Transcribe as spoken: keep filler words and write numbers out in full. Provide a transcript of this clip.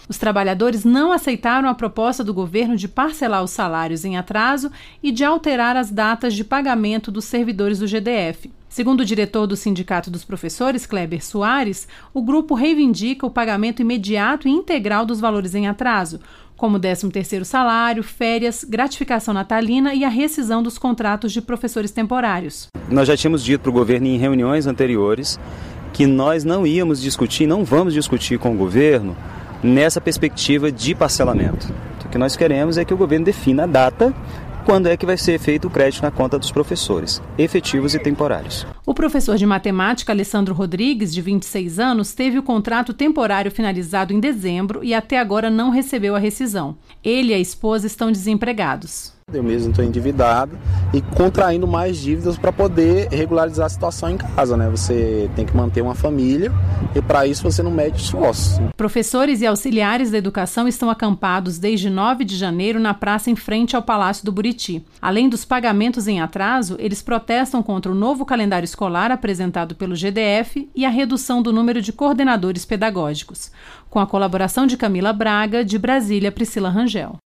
Os trabalhadores não aceitaram a proposta do governo de parcelar os salários em atraso e de alterar as datas de pagamento dos servidores do G D F. Segundo o diretor do Sindicato dos Professores, Kleber Soares, o grupo reivindica o pagamento imediato e integral dos valores em atraso, como décimo terceiro salário, férias, gratificação natalina e a rescisão dos contratos de professores temporários. Nós já tínhamos dito para o governo em reuniões anteriores que nós não íamos discutir, não vamos discutir com o governo nessa perspectiva de parcelamento. O que nós queremos é que o governo defina a data quando é que vai ser feito o crédito na conta dos professores, efetivos e temporários. O professor de matemática Alessandro Rodrigues, de vinte e seis anos, teve o contrato temporário finalizado em dezembro e até agora não recebeu a rescisão. Ele e a esposa estão desempregados. Eu mesmo estou endividado e contraindo mais dívidas para poder regularizar a situação em casa, né? Você tem que manter uma família e para isso você não mede esforços. Professores e auxiliares da educação estão acampados desde nove de janeiro na praça em frente ao Palácio do Buriti. Além dos pagamentos em atraso, eles protestam contra o novo calendário escolar apresentado pelo G D F e a redução do número de coordenadores pedagógicos. Com a colaboração de Camila Braga, de Brasília, Priscila Rangel.